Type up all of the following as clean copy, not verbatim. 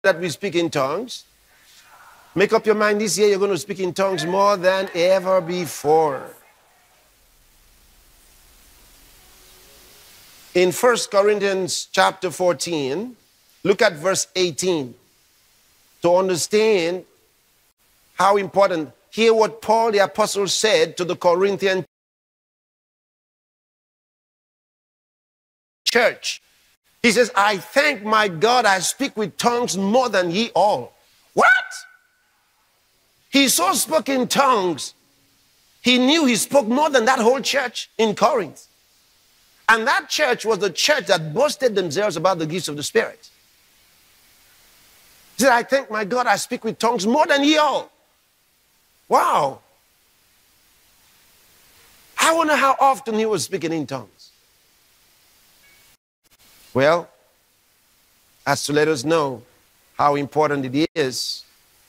that we speak in tongues. Make up your mind, this year you're going to speak in tongues more than ever before. In 1 Corinthians chapter 14, look at verse 18 to understand how important. Hear what Paul the apostle said to the Corinthian church. He says, I thank my God I speak with tongues more than ye all. What? He so spoke in tongues. He knew he spoke more than that whole church in Corinth. And that church was the church that boasted themselves about the gifts of the Spirit. He said, I thank my God I speak with tongues more than ye all. Wow. I wonder how often he was speaking in tongues. Well, as to let us know how important it is.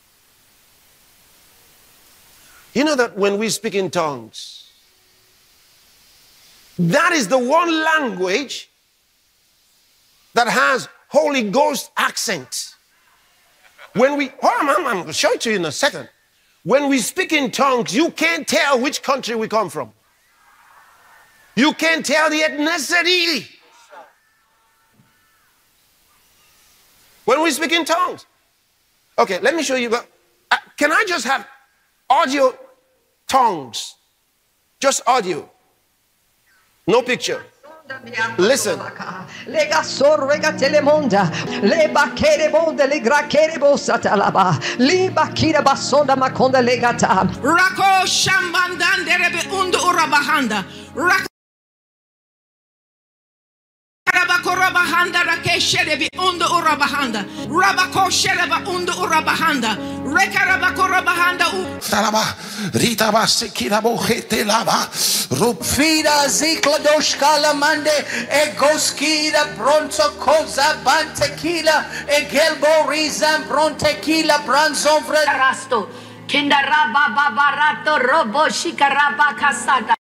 You know that when we speak in tongues, that is the one language that has Holy Ghost accent. When we, I'm going to show it to you in a second. When we speak in tongues, you can't tell which country we come from. You can't tell the ethnicity. When we speak in tongues. Okay, let me show you. Can I just have audio tongues? Just audio. No picture. Listen. Lega sorrega telemonda, le bakere bonde le grakere bosatalaba, li bakira basonda makonda legata. Rako shambandan derebe undu urabahanda. Rabakorabahanda rakesherebe undu urabahanda. Rabakoshereba undu urabahanda. Rekarabakorabahanda u. Talaba Rita Basikira Bohete Laba Rupfida Zikladoshkala Mande Egoskira Bronzo Koza Bantequila Egelbo Rizan Brontequila Branzovre Rasto Kindaraba Babarato Robo Shikaraba Kasada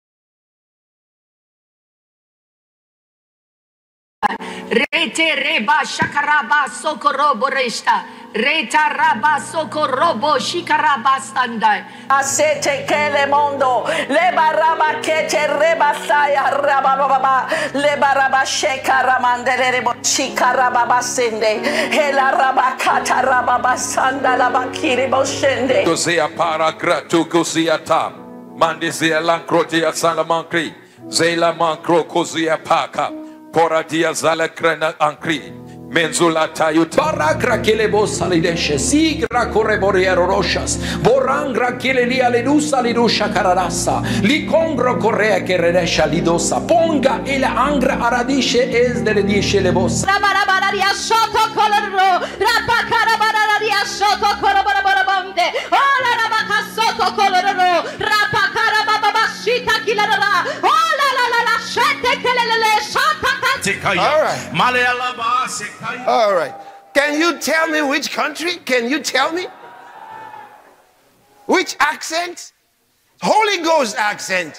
Rete Reba Shakaraba Sokorobo Resta Reta Raba Sokorobo Shikaraba Standai Asete Kele Mondo Leba Raba Kete Reba Saya Rababa Leba Raba Sheka Ramandere Shikaraba Sende Hela Raba Kata Rababa Sanda Labakiri Boshende Gozea para gratu gozea tam Mandizea lancrotia salamancri Zela mancro cozea paca Poratia zala crena ancri Menzula tayut Baragra kelebo salideshe Sigra correboriero roshas Borangra kelelia ledusa lidusha cararasa Licongro correa che redesha lidosa Ponga il angra aradisce es delle disce lebos Rabarabaria soto coloro Rapacarabararia soto coroborabonde Ola rabaca soto coloro Rapacarababashita kilara Ola la shete kelele sata. All right. All right. Can you tell me which country? Can you tell me? Which accent? Holy Ghost accent.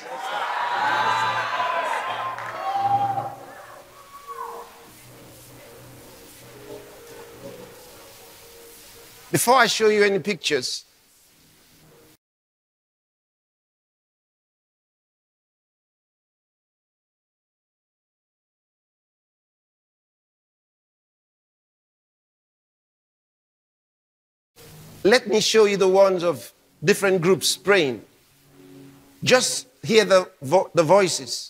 Before I show you any pictures, let me show you the ones of different groups praying. Just hear the voices.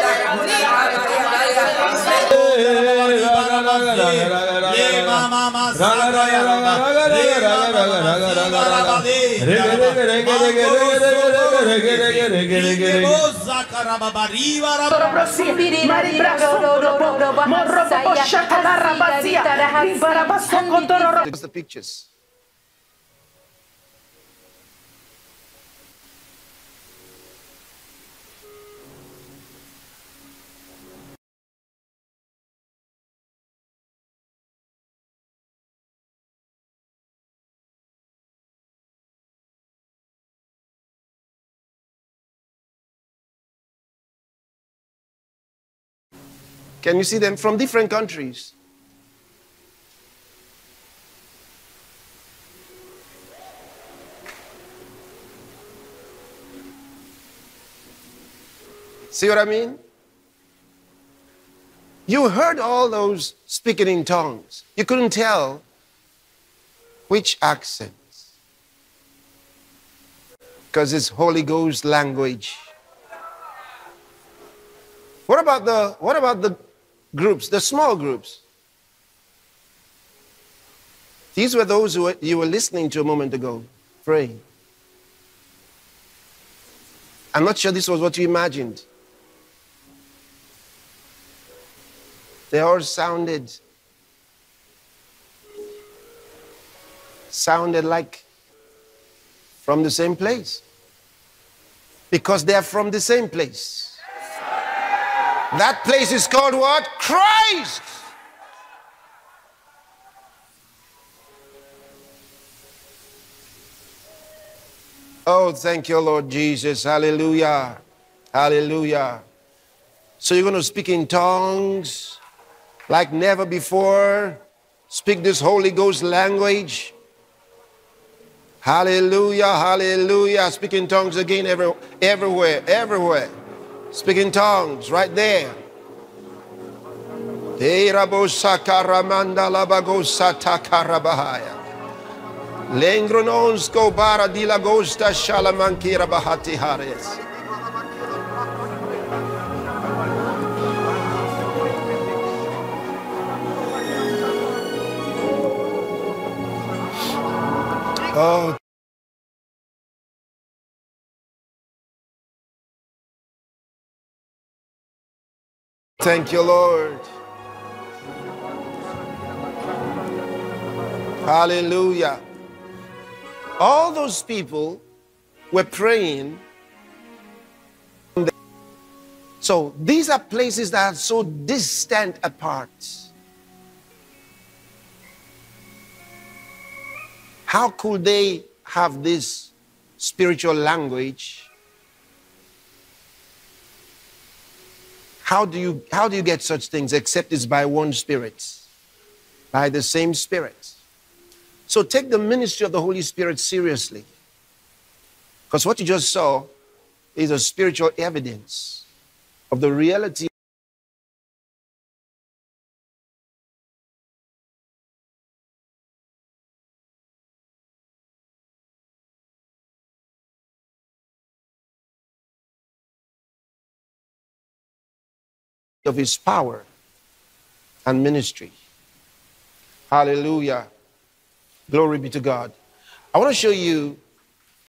Mama What's the pictures? Can you see them from different countries? See what I mean? You heard all those speaking in tongues. You couldn't tell which accents, because it's Holy Ghost language. What about the groups, the small groups? These were those who you were listening to a moment ago, praying. I'm not sure this was what you imagined. They all sounded like from the same place, because they are from the same place. That place is called what? Christ. Oh, thank you, Lord Jesus. Hallelujah. Hallelujah. So you're going to speak in tongues like never before. Speak this Holy Ghost language. Hallelujah. Hallelujah. Speak in tongues again everywhere. Speak in tongues right there. Lengrononsko bara di la gosta shalamankira bahati hares. Oh. Thank you, Lord. Hallelujah. All those people were praying. So these are places that are so distant apart. How could they have this spiritual language? How do you get such things except it's by one Spirit, by the same Spirit? So take the ministry of the Holy Spirit seriously, because what you just saw is a spiritual evidence of the reality of His power and ministry. Hallelujah. Glory be to God. I want to show you